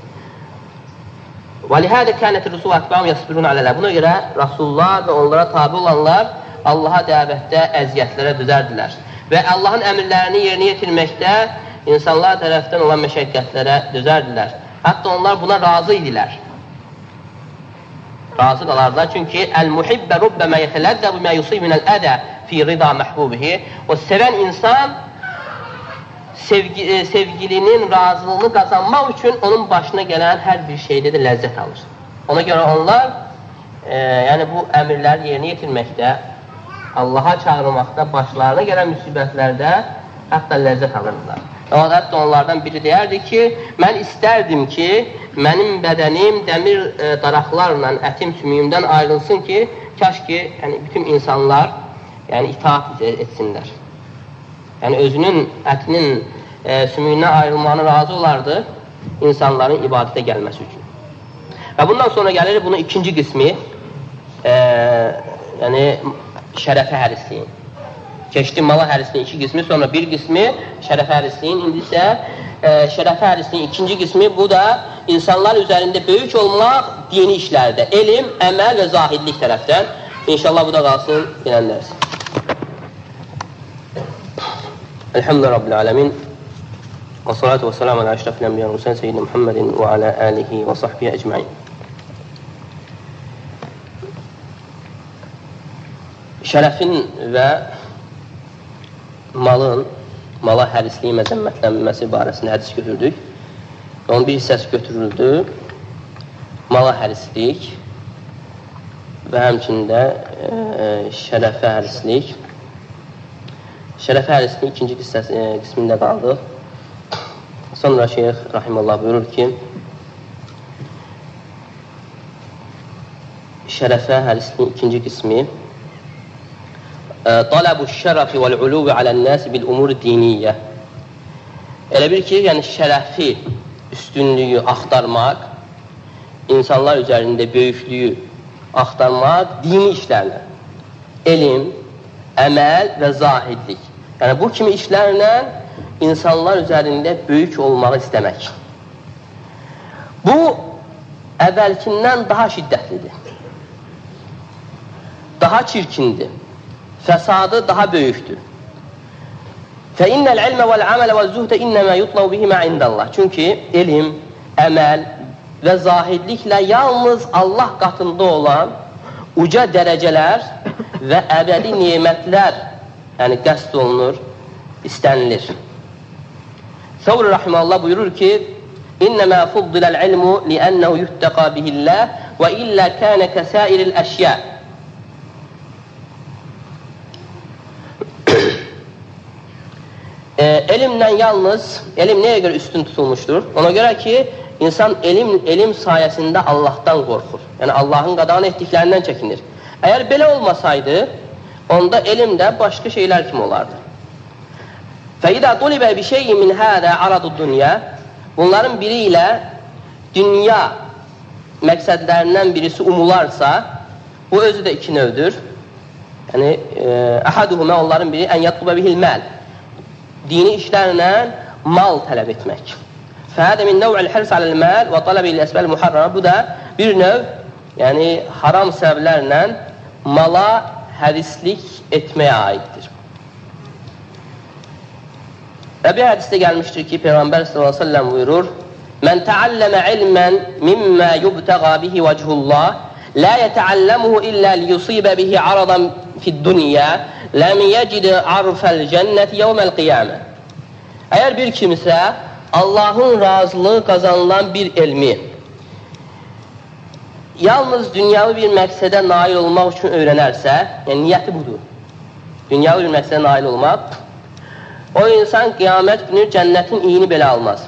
وَلِهَذَا كَانَتِ الرُّسُولُ أَتْبَعُهُمْ يَصْبِرُونَ عَلَى ذَلِكَ Buna görə Rasullar və onlara tabi olanlar Allaha dəvətdə əziyyətlərə düzərdilər. Və Allahın əmirlərini yerinə yetirməkdə insanlar tərəfdən olan məşəqqətlərə düzərdilər. Hətta onlar buna razı idilər. Razı qalardılar. Çünki əl-muhibbə rubbəmə yətələddəbu mə yusib minəl-ədə fi rida məhbubihi. O sevən insan sevgi, sevgilinin razılığını qazanmaq üçün onun başına gələn hər bir şeydə də ləzzət alır. Ona görə onlar e, yəni bu əmirləri yerinə yetirməkdə, Allaha çağırmaqda, başlarına gələn müsibətlərdə hətta ləzzət alırlar. Hətta onlardan biri deyərdi ki, mən istərdim ki, mənim bədənim dəmir e, daraqlarla ətim sümüyümdən ayrılsın ki, kaş ki, yəni, bütün insanlar yəni, itaat etsinlər. Yəni, özünün ətinin e, sümüyündən ayrılmağına razı olardı insanların ibadətə gəlməsi üçün. Və bundan sonra gəlir bunun ikinci qismi, e, yəni şərəfə hərisliyin. Keçdi mala hərisliyin iki qismi, sonra bir qismi şərəfə hərisliyin. İndi isə e, şərəfə hərisliyin ikinci qismi, bu da insanlar üzərində böyük olmaq dini işlərdə, elm, əməl və zahidlik tərəfdən. İnşallah bu da qalsın bilənlərsə. Elhamdülillah Rabbil alemin. Və salatu və selamu alə əşrafil ənbiya və mursalin seyyidina Muhammedin və alə alihi və sahbihi ecmaîn. Şərəfin və malın, mala hərisliyi məzəmmətlənməsi barəsində hədis götürdük. Onun bir hissəsi götürüldü, mala hərislik və həmçində e, şərəfə hərislik. Şərəfə hərisliyin ikinci qissəsi, e, qismində qaldıq. Sonra Şeyx Rahimullah buyurur ki, şərəfə hədisinin ikinci qismi Talabu şərəfi vəl-uluvi aləl-nəsi bil-umur diniyyə. Elə bir ki, yəni şərəfi, üstünlüyü axtarmaq, insanlar üzərində böyüklüyü axtarmaq dini işlərlə, elm, əməl və zahidlik. Yəni bu kimi işlərlə insanlar üzərində böyük olmağı istəmək. Bu, əvvəlkindən daha şiddətlidir, daha çirkindir. Fəsadı daha böyükdür. فَإِنَّ الْعِلْمَ وَالْعَمَلَ وَالْزُهْدَ إِنَّمَا يُطْلَوْ بِهِمَا عِنْدَ اللّٰهِ. Çünki elm, əməl və zahidliklə yalnız Allah qatında olan uca dərəcələr və əbədi nemətlər yəni qəsd olunur, istənilir. Səvr Rahimallah buyurur ki İnnəmə fuddiləl ilmu liənnəhu yuttəqa bihillah və illə kənə kəsairil əşyə. E, elmlə yalnız, elm nəyə görə üstün tutulmuşdur? Ona görə ki, insan elm, elm sayəsində Allahdan qorxur. Yəni Allahın qadağan etdiklərindən çəkinir. Əgər belə olmasaydı, onda elm də başqa şeylər kimi olardı. فَإِذَا طُلِبَ بِشَيْءٍ مِنْ هَذَا عَرَضُ الدُّنْيَا. Bunların biri ilə dünya məqsədlərindən birisi umularsa, bu özü də iki növdür. Yəni, əhaduhumə onların biri ən yatluba bihil məl. Dini işlərlə mal tələb etmək. Fəhədə min nəv'il hərs aləl-məl və tələbil əsbəl muharrama. Bu da bir növ, yəni haram səbəblərlə mala hərislik etməyə aiddir. Və bir hədisdə gəlmişdir ki, Peyğəmbər sallallahu əleyhi və səlləm buyurur: "Mən təalləmə ilmən mimmə yubtəğa bihi vechullah, la yetəalləmuhu illə liyusibə bihi aradan fid-dunya, ləm yecid arfəl cənnəti yevməl qiyamə." Əgər bir kimsə Allahın razılığı qazanılan bir elmi yalnız dünyavi bir məqsədə nail olmaq üçün öyrənərsə, yəni niyyəti budur, dünyavi bir məqsədə nail olmaq, o insan qiyamət günü cənnətin iyini belə almaz.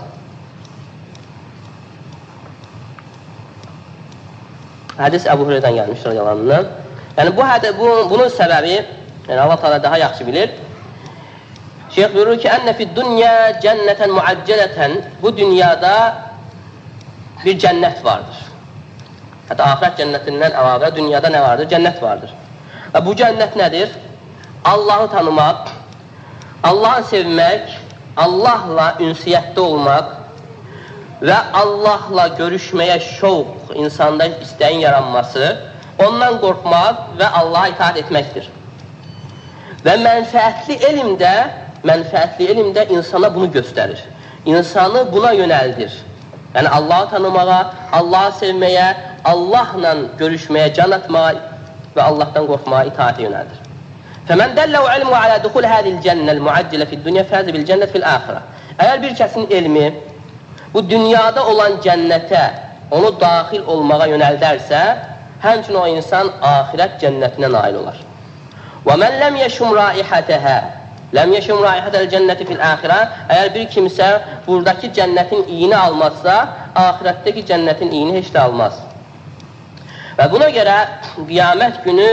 Hədis Əbu Hüreyrədən gəlmişdir yalanından. Yəni bu, bu bunun səbəbi, yəni Allah Teala daha yaxşı bilir. Şeyx buyurur ki, "Ənə fid-dunya cənnətən muəccələtən." Bu dünyada bir cənnət vardır. Hətta axirət cənnətindən əlavə dünyada nə vardır? Cənnət vardır. Və bu cənnət nədir? Allahı tanımaq, Allahı sevmək, Allahla ünsiyyətdə olmaq və Allahla görüşməyə şovq, insanda istəyin yaranması, ondan qorxmaq və Allaha itaat etməkdir. Və mənfəətli elm də, mənfəətli elm də insana bunu göstərir. İnsanı buna yönəldir. Yəni Allahı tanımağa, Allahı sevməyə, Allahla görüşməyə, can atmağa və Allahdan qorxmağa itaatə yönəldir. فَمَنْ دَلَّهُ عِلْمُ عَلَى دُخُولِ هَذِهِ الْجَنَّةِ الْمُعَجِّلَةِ فِي الدُّنْيَا فَازَ بِالْجَنَّةِ فِي الْآخِرَةِ. Əgər bir kəsin elmi bu dünyada olan cənnətə onu daxil olmağa yönəldərsə, həmçinin o insan axirət cənnətinə nail olar. وَمَنْ لَمْ يَشُمْ رَائِحَتَهَا لَمْ يَشُمْ رَائِحَةَ الْجَنَّةِ فِي الْآخِرَةِ. Əgər bir kimsə buradakı cənnətin iyini almazsa, axirətdəki cənnətin iyini heç də almaz. Və buna görə qiyamət günü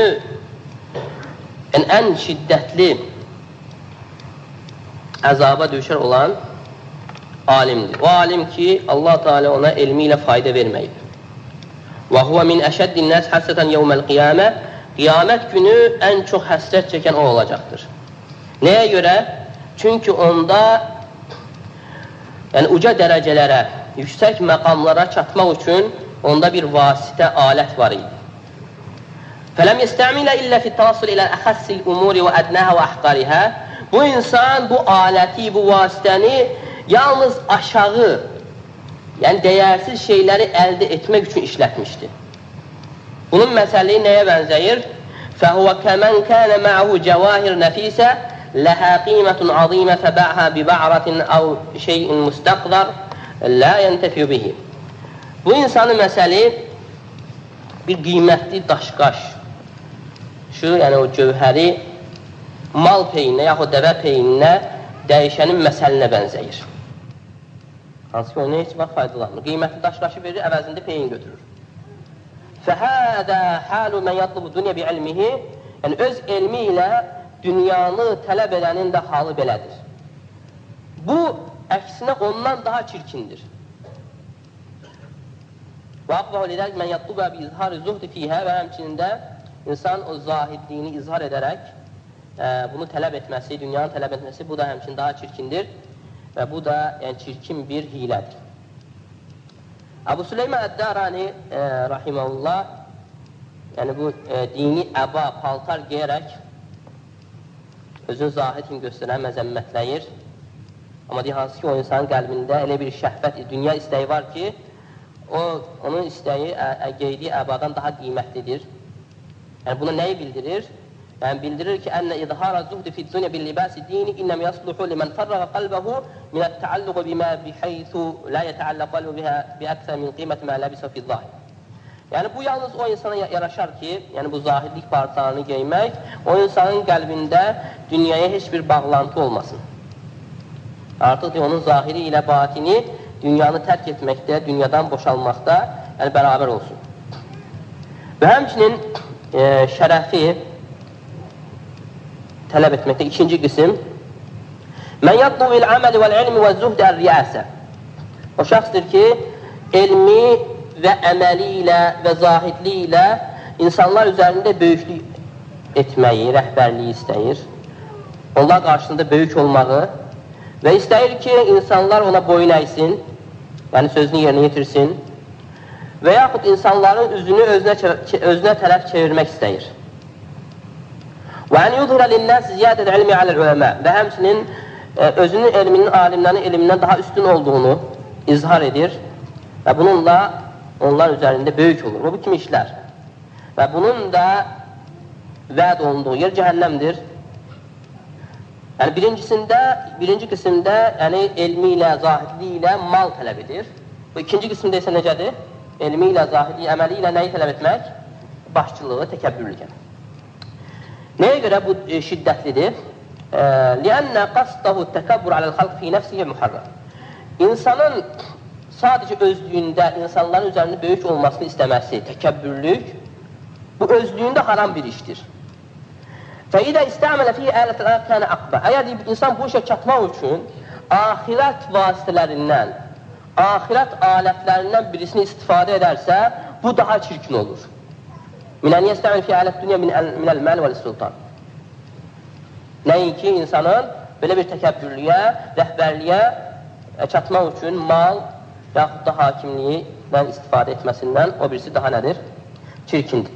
ən şiddətli əzaba düşər olan alimdir. O alim ki, Allah Teala ona elmi ilə fayda verməyib. Və huvə min əşəddin nəs həsrətən yevməl qiyamə. Qiyamət günü ən çox həsrət çəkən o olacaqdır. Nəyə görə? Çünki onda yəni uca dərəcələrə, yüksək məqamlara çatmaq üçün onda bir vasitə, alət var idi. فَلَمْ يَسْتَعْمِلَ إِلَّا فِي التَّوَصُّلِ إِلَى أَخَصِّ الْأُمُورِ وَأَدْنَاهَا وَأَحْقَارِهَا. Bu insan bu aləti, bu vasitəni yalnız aşağı, yəni dəyərsiz şeyləri əldə etmək üçün işlətmişdi. Bunun məsələyi nəyə bənzəyir? فَهُوَ كَمَنْ كَانَ مَعَهُ جَوَاهِرْ نَفِيسَ لَهَا قِيمَةٌ عَظِيمَةٌ فَبَعْهَا بِبَعْرَةٍ أَوْ شَيْءٍ مُسْتَقْدَرٍ لَا يَنْتَفِيُ بِهِ. Bu insanın məsələyi bir qiymətli daşqaş, şu, yəni o cövhəri mal peyinə, yaxud dəvə peyinə dəyişənin məsəlinə bənzəyir. Hansı ki, onu heç vaxt faydalanmır. Qiymətli daşqaşı verir, əvəzində peyin götürür. فَهَذَا حَالُ مَنْ يَطْلُبُ دُنْيَ بِعِلْمِهِ Yəni, öz elmi ilə dünyanı tələb edənin də halı belədir. Bu, əksinə ondan daha çirkindir. وَاَقْبَهُ لِذَلِكَ مَنْ يَطْلُبَ بِإِظْهَارِ زُهْدِ فِيهَا Və həmçinində insan o zahidliyini izhar edərək e, bunu tələb etməsi, dünyanı tələb etməsi, bu da həmçin daha çirkindir və bu da yəni, çirkin bir hilədir. Əbu Süleyman Əd-Darani e, rahiməhullah yəni bu e, dini əba, paltar geyərək özünü zahid kimi göstərən məzəmmətləyir. Amma deyir, hansı ki, o insanın qəlbində elə bir şəhvət, dünya istəyi var ki, o, onun istəyi ə, qeydiyi əbadan daha qiymətlidir. Yəni, buna nəyi bildirir? Yəni, bildirir ki, ənnə izhara zuhdi fi dünya bil libasi dini innəm yasluhu limən farrağa qalbəhu minət təalluqu bimə bihəythu la yətəalləq qalbu bi əksər min qiymət mə ləbisə fi zahir. Yəni, bu yalnız o insana yaraşar ki, yəni bu zahidlik parçalarını geymək, o insanın qəlbində dünyaya heç bir bağlantı olmasın. Artıq deyir, onun zahiri ilə batini dünyanı tərk etməkdə, dünyadan boşalmaqda yəni, bərabər olsun. Və həmçinin e, şərəfi tələb etməkdə ikinci qism Mən yatlu bil əməli vəl-ilmi və zühd ər-riyəsə O şəxsdir ki, elmi və əməli ilə və zahidliyi ilə insanlar üzərində böyüklük etməyi, rəhbərliyi istəyir. Onlar qarşısında böyük olmağı və istəyir ki, insanlar ona boyun əysin, yəni sözünü yerinə yetirsin və yaxud insanların üzünü özünə, özünə tərəf çevirmək istəyir. وَاَنْ يُظْهِرَ لِلنَّاسِ زِيَادَةَ الْعِلْمِ عَلَى الْعُلَمَا Və həmçinin özünün elminin, alimlərin elmindən daha üstün olduğunu izhar edir və bununla onlar üzərində böyük olur. Bu kimi işlər. Və bunun da vəd olunduğu yer cəhənnəmdir. Yəni birincisində, birinci qismdə yəni elmi ilə, zahidliyi ilə mal tələb edir. Bu ikinci qismdə isə necədir? Elmi ilə, zahidliyi, əməli ilə nəyi tələb etmək? Başçılığı, təkəbbürlükə. Nəyə görə bu e, şiddətlidir? لِأَنَّ قَصْدَهُ التَّكَبُّرُ عَلَى الْخَلْقِ فِي نَفْسِهِ مُحَرَّمٌ İnsanın sadəcə özlüyündə, insanların üzərində böyük olmasını istəməsi, təkəbbürlük, bu özlüyündə haram bir işdir. فَإِذَا اِسْتَعْمَلَ فِيهِ آلَةَ الْآخِرَةِ أَقْبَ Əgər insan bu işə çatmaq üçün ahirət vasitələrindən, ahirət alətlərindən birisini istifadə edərsə, bu daha çirkin olur. مِنَنْ يَسْتَعْمَلْ فِي آلَةِ الدُّنْيَا مِنَ الْمَالِ وَالْسُلْطَانِ Nəinki insanın belə bir təkəbbürlüyə, rəhbərliyə çatmaq üçün mal yaxud da hakimliyindən istifadə etməsindən o birisi daha nədir? Çirkindir.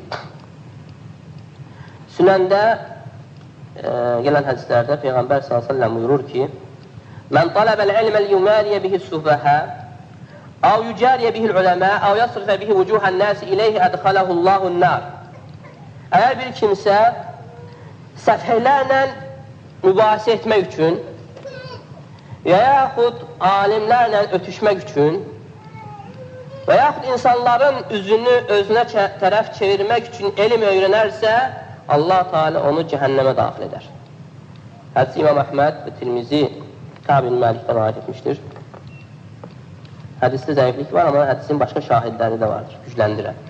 Sünəndə e, gələn hədislərdə Peyğəmbər sallallahu əleyhi və səlləm buyurur ki: "Mən talabəl ilmə liyumariyə bihi sufaha, aw yucariyə bihi uləma, aw yasrifa bihi vucuhan nas ilayhi adxalahu Allahu an-nar." Əgər bir kimsə səfehlərlə mübahisə etmək üçün və yaxud alimlərlə ötüşmək üçün və yaxud insanların üzünü özünə tərəf çevirmək üçün elm öyrənərsə, Allah Teala onu cəhənnəmə daxil edər. Hədisi İmam Əhməd və Tirmizi Kəb bin Məlikdən rivayət etmişdir. Hədisdə zəiflik var, amma hədisin başqa şahidləri də vardır, gücləndirən.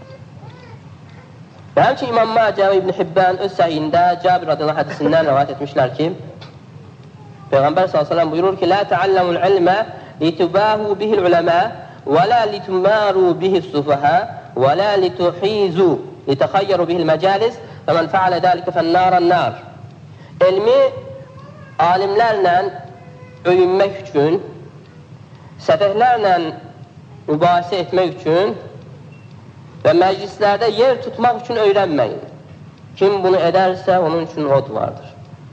Və həmçin İmam Məcə və İbn Hibbən öz səhiyində Cabir radiyallahu hədisindən rivayət etmişlər ki, Peyğəmbər sallallahu əleyhi və səlləm buyurur ki: "La ta'allamul ilmə litubahu bihil uləmə və la litumaru bihis sufaha və la lituhizu litakhayyaru bihil məcalis və mən fa'alə dəlikə fənnâran nar." Elmi alimlərlə öyünmək üçün, səfehlərlə mübahisə etmək üçün və məclislərdə yer tutmaq üçün öyrənməyin. Kim bunu edərsə, onun üçün od vardır.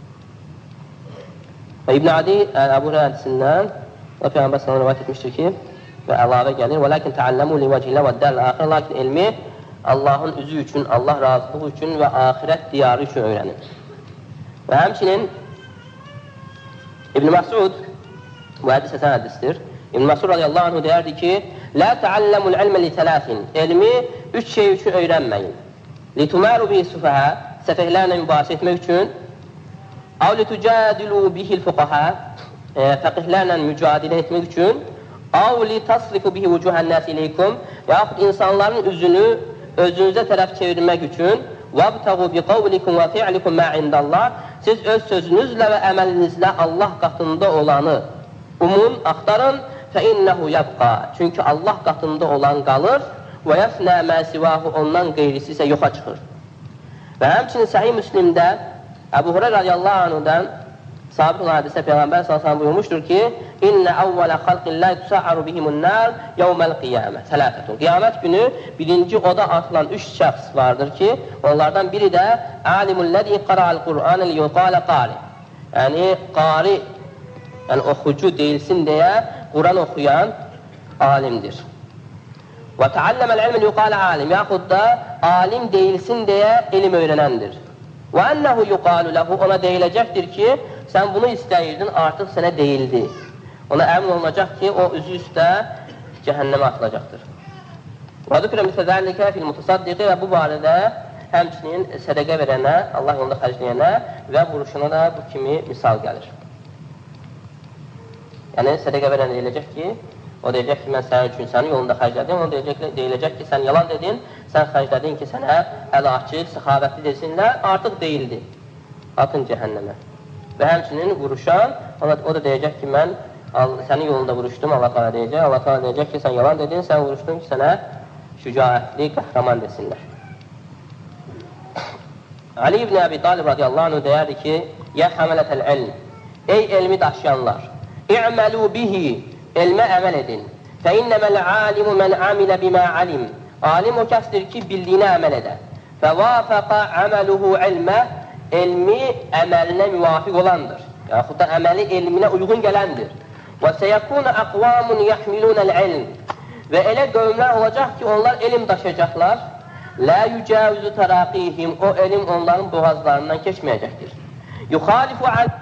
Və İbn Adi Əbu Hüreyra hədisindən və Peyğəmbər sallallahu rivayət etmişdir ki, və əlavə gəlir: "Və lakin təalləmu li vəcihillah və dərl axir." Lakin elmi Allahın üzü üçün, Allah razılığı üçün və axirət diyarı üçün öyrənin. Və həmçinin İbn Məsud, bu hədis həsən hədisdir. İbn Məsud radiyallahu anhu deyərdi ki: "La ta'allamul ilmə li tələtin." Elmi üç şey üçün öyrənməyin. Litumaru bihi sufaha, səfehlərlə mübahisə etmək üçün, aw litujadilu bihil fuqaha, fəqihlərlə mücadilə etmək üçün, aw litasrifu bihi vucuhan nas ilaykum, yaxud insanların üzünü özünüzə tərəf çevirmək üçün وَابْتَغُوا بِقَوْلِكُمْ وَفِعْلِكُمْ مَا عِنْدَ اللّٰهِ Siz öz sözünüzlə və əməlinizlə Allah qatında olanı umun, axtarın فَاِنَّهُ يَبْقَى Çünki Allah qatında olan qalır وَيَفْنَى مَا سِوَاهُ Ondan qeyrisi isə yoxa çıxır. Və həmçinin Səhih Müslimdə Əbu Hureyra radiyallahu anhudan sabit olan hadisə Peyğəmbər sallallahu əleyhi və səlləm buyurmuşdur ki: "İnne awwala xalqillahi tusa'aru bihimun-nar yawmal qiyamah." Salatun. Qiyamət günü birinci oda atılan üç şəxs vardır ki, onlardan biri də alimul ladhi qara'al Qur'ana liyuqala qari. Yəni qari, yəni oxucu deyilsin deyə Quran oxuyan alimdir. Və ta'allamal ilm liyuqala alim. Yaxud da alim deyilsin deyə elm öyrənəndir. Və ennehu yuqalu lahu ona deyiləcəkdir ki, sən bunu istəyirdin, artıq sənə deyildi. Ona əmin olunacaq ki, o üzü üstə cəhənnəmə atılacaqdır. Və zikra mislə zəlikə fil mutasaddiqi və bu barədə həmçinin sədəqə verənə, Allah yolunda xərcləyənə və vuruşuna da bu kimi misal gəlir. Yəni sədəqə verənə deyiləcək ki, o deyəcək ki, mən sənin üçün sənin yolunda xərclədim, o deyəcək, deyiləcək ki, sən yalan dedin, sən xərclədin ki, sənə əl açıq, səxavətli desinlər, artıq deyildi. Atın cəhənnəmə. Və həmçinin vuruşan, o da deyəcək ki, mən sənin yolunda vuruşdum, Allah qala deyəcək, Allah qala deyəcək ki, sən yalan dedin, sən vuruşdun ki, sənə şücaətli, qəhrəman desinlər. Ali ibn Əbi Talib radiyallahu anh deyərdi ki, Yə həmələtəl ilm, ey elmi daşıyanlar, İ'məlu bihi, elmə əməl edin. Fə innəməl alimu mən amilə bimə alim. Alim o kəsdir ki, bildiyinə əməl edə. Fə vafəqə əməluhu ilmə, elmi əməlinə müvafiq olandır. Yaxud da əməli elminə uyğun gələndir. Və səyəkunu əqvamun yəhmilunəl ilm. Və elə qövmlər olacaq ki, onlar elm daşıyacaqlar. Lə yücəvüzü təraqihim, o elm onların boğazlarından keçməyəcəkdir. Yuxalifu əl